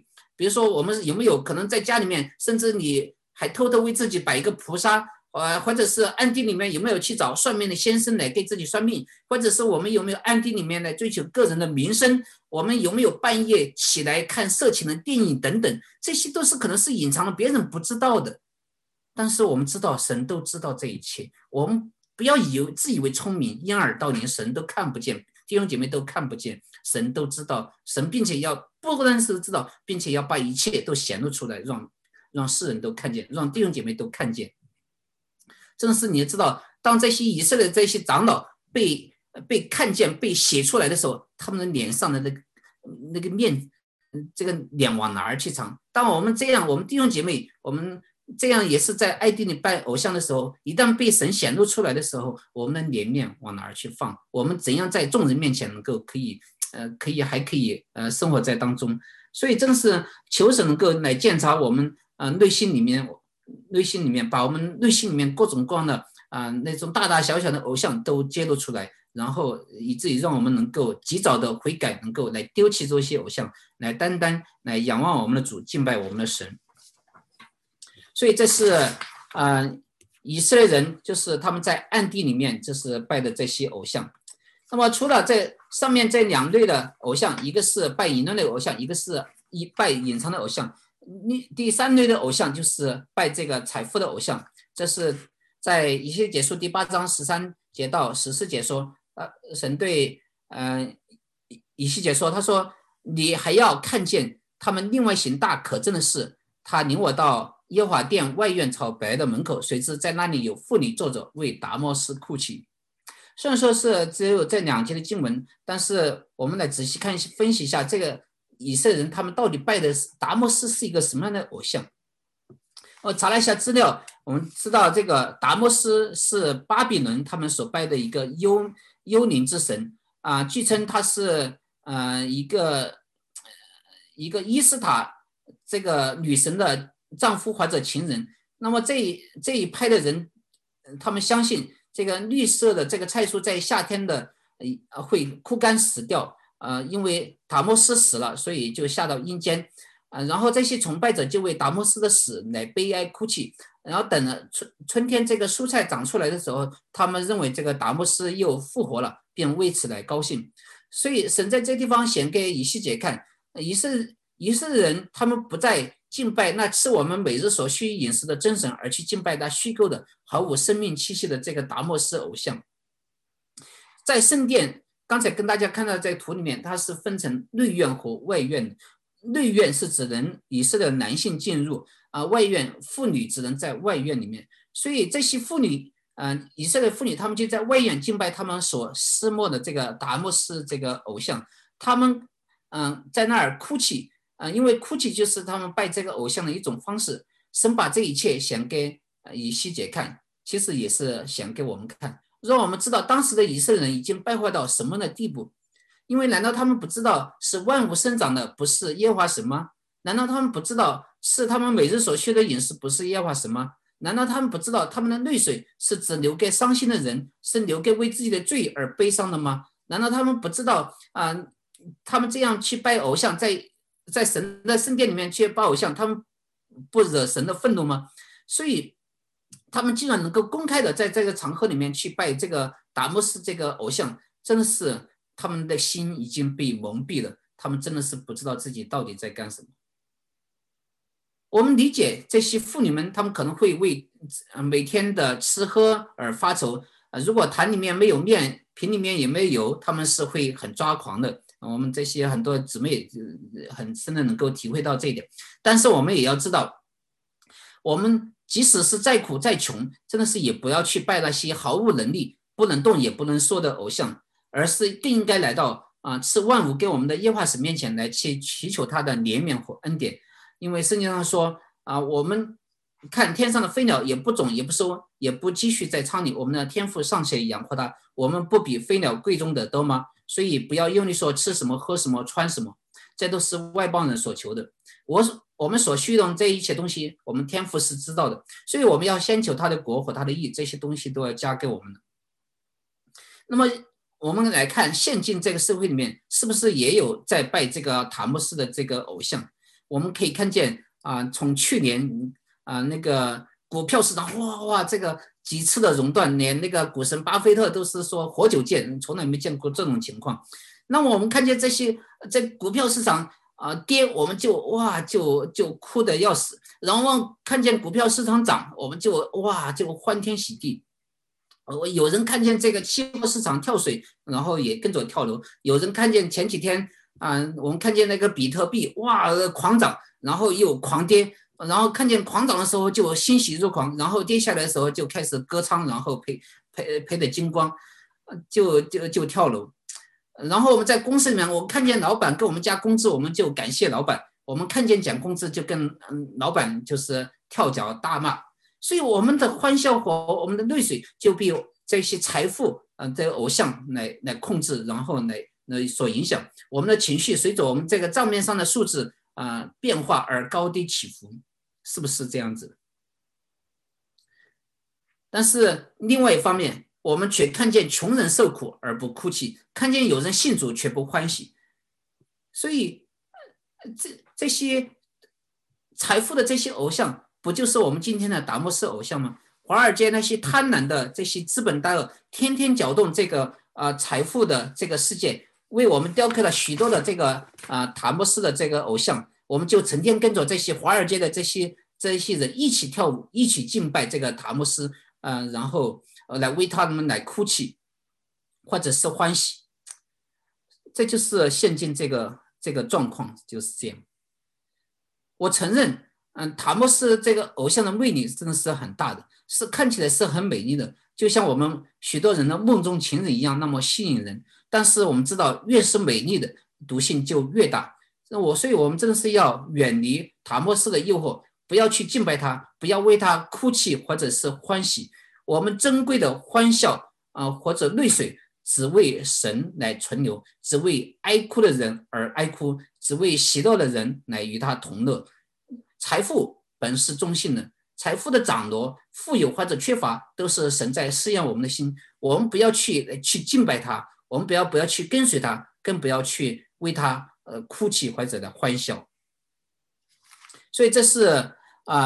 比如说我们有没有可能在家里面，甚至你还偷偷为自己摆一个菩萨，或者是暗地里面有没有去找算命的先生来给自己算命，或者是我们有没有暗地里面来追求个人的名声，我们有没有半夜起来看色情的电影等等，这些都是可能是隐藏了别人不知道的。但是我们知道神都知道这一切，我们不要自以为聪明，掩耳盗铃，神都看不见，弟兄姐妹都看不见，神都知道，神并且要不单是知道，并且要把一切都显露出来，让世人都看见，让弟兄姐妹都看见。正是你知道，当这些以色列这些长老被看见、被写出来的时候，他们的脸上的那个面，这个脸往哪儿去藏？当我们这样，我们弟兄姐妹，我们这样也是在爱地里拜偶像的时候，一旦被神显露出来的时候，我们的脸面往哪儿去放？我们怎样在众人面前能够可以生活在当中？所以正是求神能够来检查我们内心里面把我们内心里面各种各样的那种大大小小的偶像都揭露出来，然后以至于让我们能够及早的悔改，能够来丢弃这些偶像，来单单来仰望我们的主，敬拜我们的神。所以这是以色列人就是他们在暗地里面就是拜的这些偶像。那么除了这上面这两类的偶像，一个是拜隐论的偶像，一个是拜隐藏的偶像。第三类的偶像就是拜这个财富的偶像，这是在以西结书第8章13节到14节说，神对以西结说，他说你还要看见他们另外行大可憎的事，他领我到耶和华殿外院朝北的门口，谁知在那里有妇女坐着为达摩斯哭泣。虽然说是只有这2节的经文，但是我们来仔细看分析一下这个以色列人他们到底拜的达摩斯是一个什么样的偶像。我查了一下资料，我们知道这个达摩斯是巴比伦他们所拜的一个幽灵之神据称他是一个伊斯塔这个女神的丈夫或者情人。那么这一派的人，他们相信这个绿色的这个菜蔬在夏天的会枯干死掉，因为达摩斯死了，所以就下到阴间。然后这些崇拜者就为达摩斯的死来悲哀哭泣，然后等了春天这个蔬菜长出来的时候，他们认为这个达摩斯又复活了，便为此来高兴。所以神在这地方显给以西结看，以色列人他们不再敬拜那赐我们每日所需饮食的真神，而去敬拜那虚构的毫无生命气息的这个达摩斯偶像。在圣殿，刚才跟大家看到在图里面，它是分成内院和外院的。内院是指以色列男性进入外院妇女只能在外院里面。所以这些妇女以色列妇女他们就在外院敬拜他们所思慕的这个达摩斯这个偶像，他们在那儿哭泣因为哭泣就是他们拜这个偶像的一种方式。神把这一切显给以西结看，其实也是显给我们看，让我们知道当时的以色列人已经败坏到什么的地步。因为难道他们不知道是万物生长的不是耶和华神吗？难道他们不知道是他们每日所需的饮食不是耶和华神吗？难道他们不知道他们的泪水是只留给伤心的人，是留给为自己的罪而悲伤的吗？难道他们不知道他们这样去拜偶像，在神的圣殿里面去拜偶像，他们不惹神的愤怒吗？所以他们竟然能够公开的在这个场合里面去拜这个达摩斯这个偶像，真的是他们的心已经被蒙蔽了，他们真的是不知道自己到底在干什么。我们理解这些妇女们，她们可能会为每天的吃喝而发愁。如果坛里面没有面，瓶里面也没有油，她们是会很抓狂的。我们这些很多姊妹很深的能够体会到这一点。但是我们也要知道，我们即使是再苦再穷，真的是也不要去拜那些毫无能力、不能动也不能说的偶像，而是更应该来到赐万物给我们的耶和华神面前来去祈求他的怜悯和恩典。因为圣经上说我们看天上的飞鸟也不种也不收也不积蓄在仓里，我们的天父尚且养活它，我们不比飞鸟贵重的多吗？所以不要用力说吃什么喝什么穿什么，这都是外邦人所求的。我们所需的这一切东西，我们天父是知道的，所以我们要先求他的国和他的义，这些东西都要加给我们的。那么我们来看现今这个社会里面，是不是也有在拜这个塔木斯的这个偶像？ 我们可以看见从去年那个股票市场哇这个几次的熔断，连那个股神巴菲特都是说活久见，从来没见过这种情况。那么我们看见这些在股票市场跌，我们就就哭得要死，然后看见股票市场涨，我们就就欢天喜地。有人看见这个期货市场跳水，然后也跟着跳楼；有人看见前几天我们看见那个比特币狂涨，然后又狂跌，然后看见狂涨的时候就欣喜若狂，然后跌下来的时候就开始割仓，然后赔得精光，就跳楼。然后我们在公司里面，我看见老板给我们加工资，我们就感谢老板；我们看见涨工资，就跟老板就是跳脚大骂。所以我们的欢笑和我们的泪水就被这些财富这个偶像来控制，然后来所影响我们的情绪，随着我们这个账面上的数字变化而高低起伏，是不是这样子？但是另外一方面，我们却看见穷人受苦而不哭泣，看见有人信主却不欢喜。所以这些财富的这些偶像，不就是我们今天的达摩斯偶像吗？华尔街那些贪婪的这些资本大鳄，天天搅动这个财富的这个世界，为我们雕刻了许多的这个达摩斯的这个偶像，我们就成天跟着这些华尔街的这些人一起跳舞，一起敬拜这个达摩斯，然后来为他们来哭泣，或者是欢喜。这就是现今这个状况，就是这样。我承认，塔莫斯这个偶像的魅力真的是很大的，是看起来是很美丽的，就像我们许多人的梦中情人一样，那么吸引人。但是我们知道，越是美丽的，毒性就越大。所以我们真的是要远离塔莫斯的诱惑，不要去敬拜他，不要为他哭泣或者是欢喜。我们珍贵的欢笑或者泪水，只为神来存留，只为哀哭的人而哀哭，只为喜乐的人来与他同乐。财富本是中性的，财富的涨落、富有或者缺乏，都是神在试验我们的心。我们不要去敬拜他，我们不要去跟随他，更不要去为他哭泣或者的欢笑。所以这是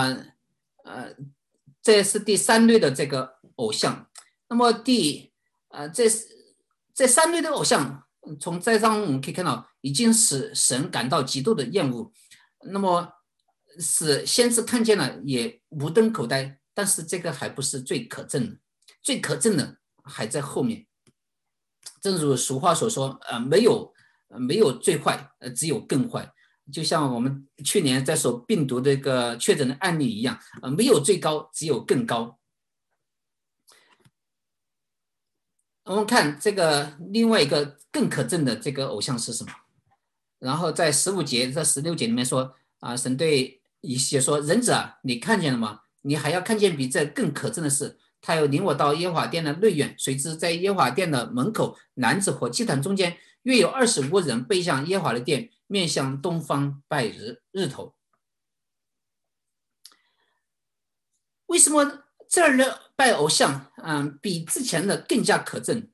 这是第三类的这个偶像。那么这三类的偶像，从这上我们可以看到，已经使神感到极度的厌恶。那么使先知看见了也目瞪口呆，但是这个还不是最可憎的，最可憎的还在后面。正如俗话所说，没有最坏，只有更坏。就像我们去年在说病毒这个确诊的案例一样，没有最高，只有更高。我们看这个另外一个更可憎的这个偶像是什么？然后在15节这16节里面说神对以西结说：“人子啊，你看见了吗？你还要看见比这更可憎的事。他又领我到耶和华殿的内院，谁知在耶和华殿的门口篮子和祭坛中间，约有25个人背向耶和华的殿，面向东方拜日头。”为什么这儿的拜偶像比之前的更加可憎？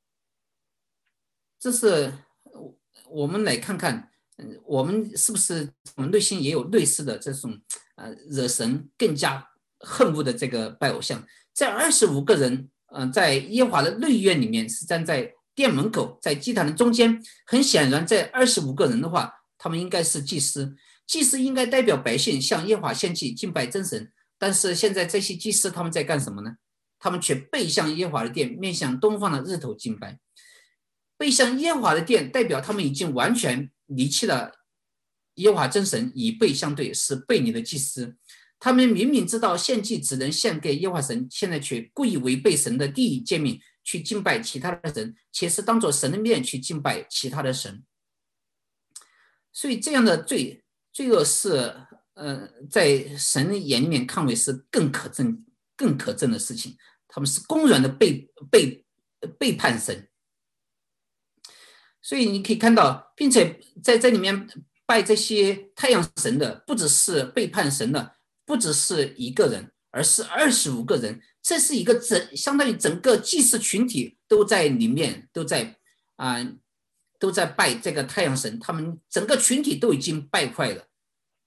这是我们来看看，我们是不是我们内心也有类似的这种惹神更加恨恶的这个拜偶像？在25个人在耶和华的内院里面是站在殿门口，在祭坛的中间。很显然，这25个人的话，他们应该是祭司，祭司应该代表百姓向耶和华献祭敬拜真神。但是现在这些祭司他们在干什么呢？他们却背向耶和华的殿，面向东方的日头敬拜。背向耶和华的殿，代表他们已经完全离弃了耶和华真神，以背相对，是背离的祭司。他们明明知道献祭只能献给耶和华神，现在却故意违背神的第一诫命，去敬拜其他的神，且是当作神的面去敬拜其他的神。所以这样的罪恶是在神的眼里面看为是更可憎的事情。他们是公然的背叛神。所以你可以看到，并且在这里面拜这些太阳神的，不只是背叛神的，不只是一个人，而是25个人。这是一个相当于整个祭祀群体都在里面，都在拜这个太阳神，他们整个群体都已经败坏了。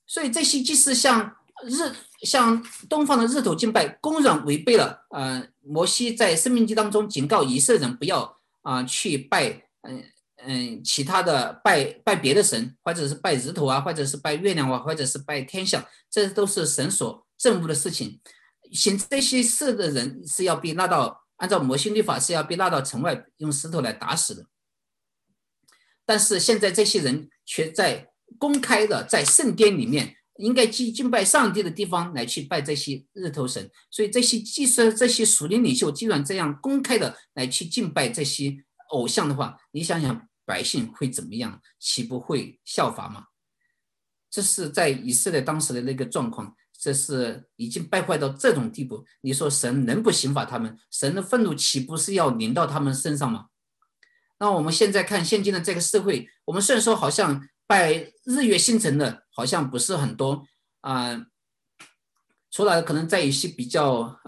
所以这些即使像东方的日头敬拜，公然违背了摩西在申命记当中警告以色列人不要去拜其他的拜别的神，或者是拜日头啊，或者是拜月亮啊，或者是拜天象，这都是神所憎恶的事情。行这些事的人是要被拉到，按照摩西律法是要被拉到城外，用石头来打死的。但是现在这些人却在公开的在圣殿里面，应该敬拜上帝的地方来去拜这些日头神，所以即使这些属灵领袖既然这样公开的来去敬拜这些偶像的话，你想想百姓会怎么样？岂不会效法吗？这是在以色列当时的那个状况，这是已经败坏到这种地步。你说神能不刑罚他们？神的愤怒岂不是要临到他们身上吗？那我们现在看现今的这个社会，我们虽然说好像拜日月星辰的好像不是很多除了可能在一些比较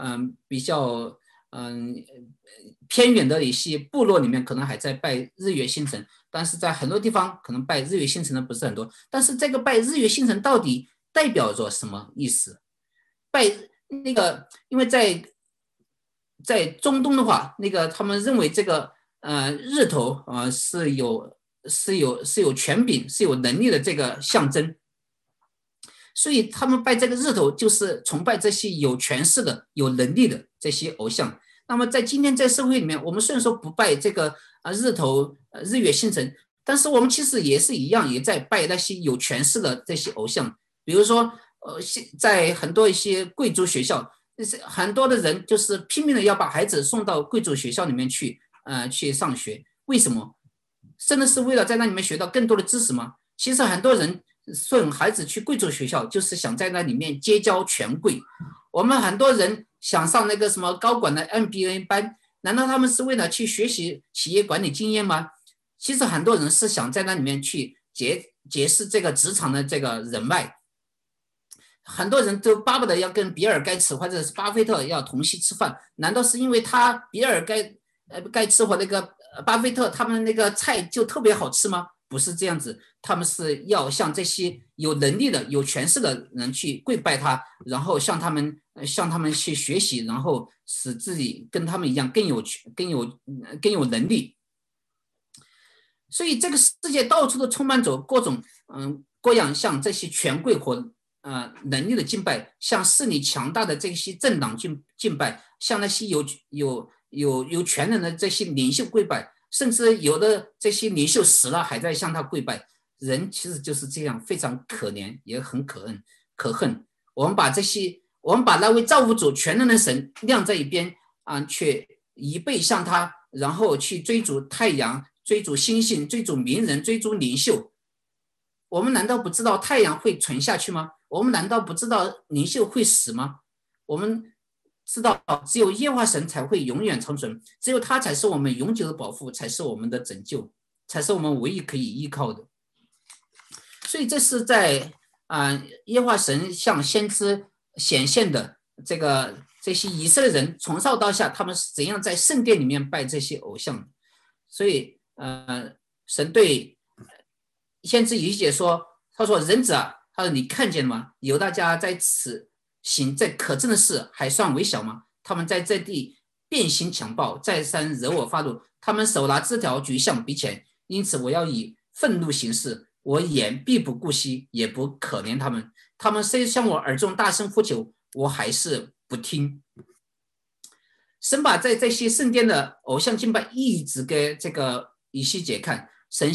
偏远的一些部落里面，可能还在拜日月星辰，但是在很多地方可能拜日月星辰的不是很多。但是这个拜日月星辰到底代表着什么意思？拜那个，因为在中东的话，那个他们认为这个日头是有权柄、是有能力的这个象征，所以他们拜这个日头就是崇拜这些有权势的、有能力的这些偶像。那么在今天在社会里面，我们虽然说不拜这个日头、日月星辰，但是我们其实也是一样，也在拜那些有权势的这些偶像。比如说在很多一些贵族学校，很多的人就是拼命的要把孩子送到贵族学校里面去上学。为什么？真的是为了在那里面学到更多的知识吗？其实很多人送孩子去贵族学校，就是想在那里面结交权贵。我们很多人想上那个什么高管的 MBA 班，难道他们是为了去学习企业管理经验吗？其实很多人是想在那里面去结识这个职场的这个人脉。很多人都巴不得要跟比尔盖茨或者是巴菲特要同席吃饭，难道是因为比尔盖茨和那个巴菲特他们那个菜就特别好吃吗？不是这样子，他们是要向这些有能力的、有权势的人去跪拜他，然后向他们去学习，然后使自己跟他们一样更有能力。所以这个世界到处都充满着各种各样像这些权贵和能力的敬拜，像势力强大的这些政党敬拜，像那些有权人的这些领袖跪拜，甚至有的这些领袖死了还在向他跪拜。人其实就是这样，非常可怜，也很可恨。我们把那位造物主全能的神晾在一边却一背向他，然后去追逐太阳，追逐星星，追逐名人，追逐领袖。我们难道不知道太阳会存下去吗？我们难道不知道领袖会死吗？我们知道只有耶和华神才会永远长存，只有他才是我们永久的保护，才是我们的拯救，才是我们唯一可以依靠的。所以这是在耶和华神向先知显现的这些以色列人从上到下，他们是怎样在圣殿里面拜这些偶像的。所以神对先知以西结说，他说人子啊，他说你看见了吗？犹大家在此行这可憎的事还算微小吗？他们在这地遍行强暴，再三惹我发怒，他们手拿枝条举向鼻前，因此我要以愤怒行事，我眼必不顾惜，也不可怜他们。他们虽向我耳中大声呼求，我还是不听。神把在这些圣殿的偶像敬拜一直给这个以西结看。神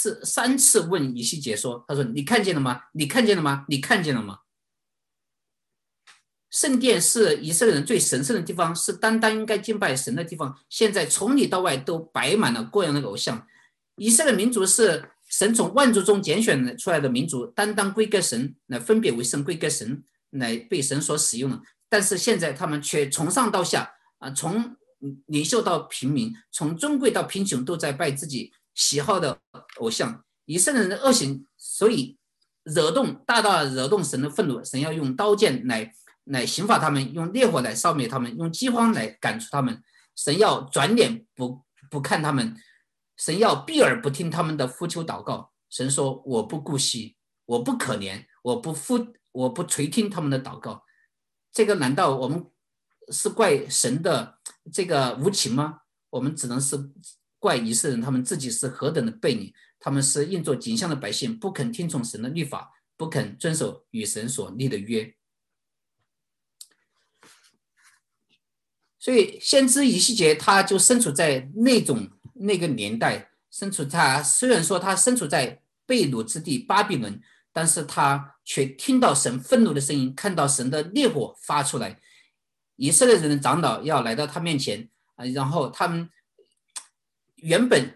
3次问以西结说，他说你看见了吗？你看见了吗？你看见了吗？圣殿是以色列人最神圣的地方，是单单应该敬拜神的地方，现在从里到外都摆满了各样的偶像。以色列民族是神从万族中拣选出来的民族，单单归给神，来分别为圣，归给神，来被神所使用的。但是现在他们却从上到下从领袖到平民，从尊贵到贫穷，都在拜自己喜好的偶像。以色列人的恶行，所以大大惹动神的愤怒，神要用刀剑来刑罚他们，用烈火来烧灭他们，用饥荒来赶出他们。神要转脸不看他们，神要避而不听他们的呼求祷告。神说我不顾惜，我不可怜， 我不垂听他们的祷告。这个难道我们是怪神的这个无情吗？我们只能是怪以色列人他们自己是何等的悖逆，他们是应作景象的百姓，不肯听从神的律法，不肯遵守与神所立的约。所以先知以西结他就身处在那个年代，虽然说他身处在被掳之地巴比伦，但是他却听到神愤怒的声音，看到神的烈火发出来，以色列人的长老要来到他面前，然后他们原本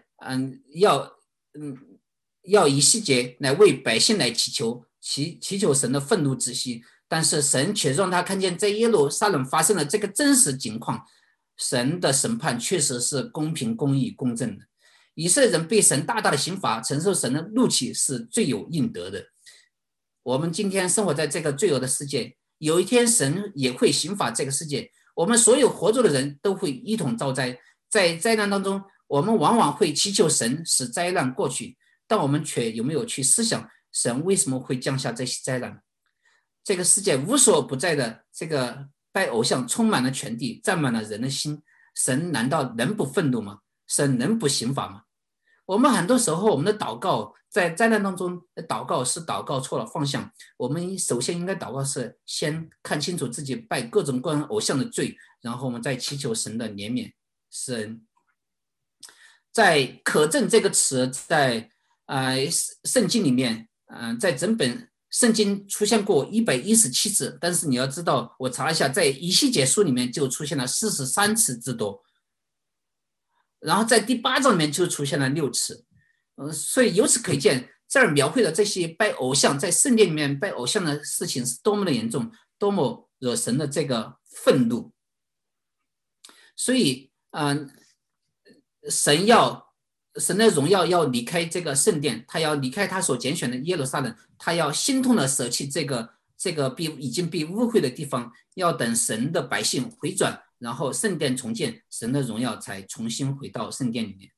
要以西结来为百姓来祈求神的愤怒止息，但是神却让他看见在耶路撒冷发生了这个真实情况，神的审判确实是公平、公义、公正的。以色列人被神大大的刑罚，承受神的怒气是罪有应得的。我们今天生活在这个罪恶的世界，有一天神也会刑罚这个世界，我们所有活着的人都会一同遭灾。在灾难当中，我们往往会祈求神使灾难过去，但我们却有没有去思想神为什么会降下这些灾难？这个世界无所不在的这个拜偶像充满了全地，占满了人的心，神难道能不愤怒吗？神能不刑罚吗？我们很多时候我们的祷告在灾难当中祷告是祷告错了方向，我们首先应该祷告是先看清楚自己拜各种各样偶像的罪，然后我们再祈求神的怜悯施恩。在可证这个词在圣经里面在整本圣经出现过117次，但是你要知道，我查了一下，在以西结书里面就出现了43次之多，然后在第8章里面就出现了6次。所以由此可见，这儿描绘的这些拜偶像，在圣殿里面拜偶像的事情是多么的严重，多么惹神的这个愤怒。所以神的荣耀要离开这个圣殿，他要离开他所拣选的耶路撒冷，他要心痛的舍弃这个已经被污秽的地方，要等神的百姓回转，然后圣殿重建，神的荣耀才重新回到圣殿里面。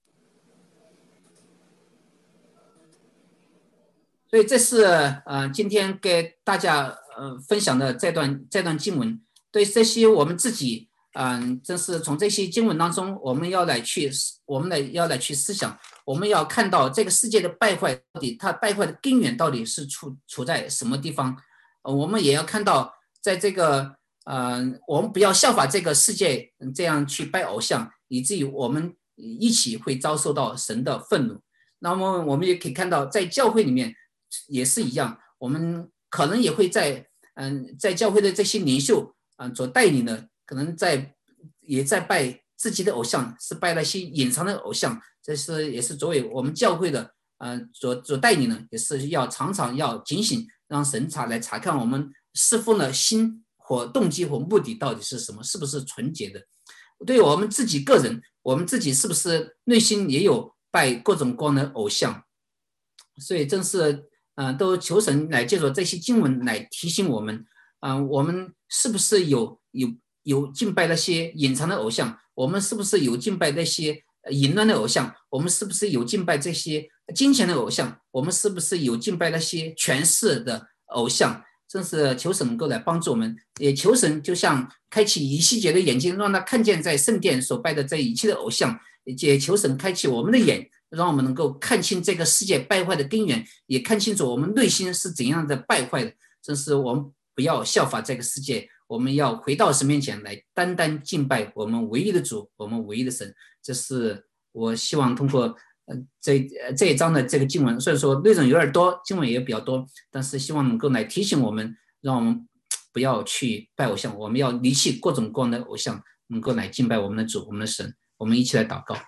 所以这是今天给大家分享的这段经文。对这些我们自己正是从这些经文当中，我们要来去思想，我们要看到这个世界的败坏到底，它败坏的根源到底是处在什么地方。我们也要看到，在这个我们不要效法这个世界这样去拜偶像，以至于我们一起会遭受到神的愤怒。那么我们也可以看到，在教会里面也是一样，我们可能也会在教会的这些领袖所带领的，可能也在拜自己的偶像，是拜那些隐藏的偶像。这也是作为我们教会的所带领的，也是要常常要警醒，让神来查看我们侍奉的心或动机或目的到底是什么，是不是纯洁的。对我们自己个人，我们自己是不是内心也有拜各种各样的偶像。所以正是都求神来借着这些经文来提醒我们我们是不是有敬拜那些隐藏的偶像，我们是不是有敬拜那些淫乱的偶像，我们是不是有敬拜这些金钱的偶像，我们是不是有敬拜那些权势的偶像。正是求神能够来帮助我们，也求神就像开启以西结的眼睛，让他看见在圣殿所拜的这一切的偶像，也求神开启我们的眼，让我们能够看清这个世界败坏的根源，也看清楚我们内心是怎样的败坏的。正是我们不要效法这个世界，我们要回到神面前来单单敬拜我们唯一的主，我们唯一的神。这是我希望通过这一章的这个经文，虽然说内容有点多，经文也比较多，但是希望能够来提醒我们，让我们不要去拜偶像，我们要离弃各种各样的偶像，能够来敬拜我们的主，我们的神。我们一起来祷告。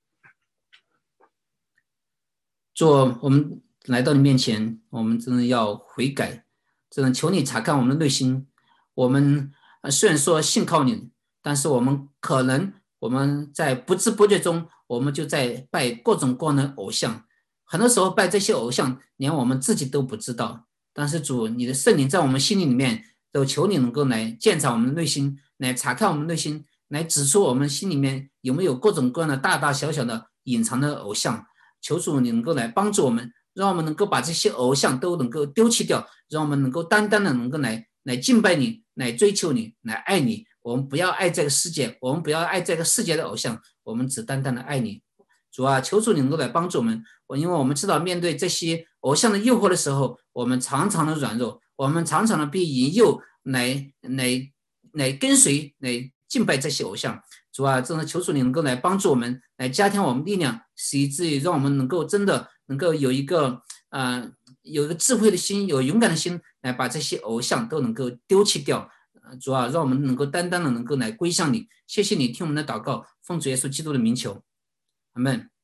主，我们来到你面前，我们真的要悔改，真的求你查看我们的内心。我们虽然说信靠你，但是我们可能我们在不知不觉中，我们就在拜各种各样的偶像。很多时候拜这些偶像，连我们自己都不知道。但是主，你的圣灵在我们心里面，都求你能够来鉴察我们的内心，来查看我们内心，来指出我们心里面有没有各种各样的大大小小的隐藏的偶像。求主你能够来帮助我们， 让我们能够把这些偶像都能够丢弃掉，让我们能够单单的能够来敬拜你，来追求你，来爱你。我们不要爱这个世界，我们不要爱这个世界的偶像，我们只单单的爱你。主啊，求主你能够来帮助我们。因为我们知道面对这些偶像的诱惑的时候，我们常常的软弱，我们常常的被引诱来跟随，来敬拜这些偶像。主啊，真的求主你能够来帮助我们，来加添我们力量，以至于让我们能够真的能够有一个智慧的心，有勇敢的心，来把这些偶像都能够丢弃掉。主啊，让我们能够单单的能够来归向你。谢谢你听我们的祷告，奉主耶稣基督的名求，阿们。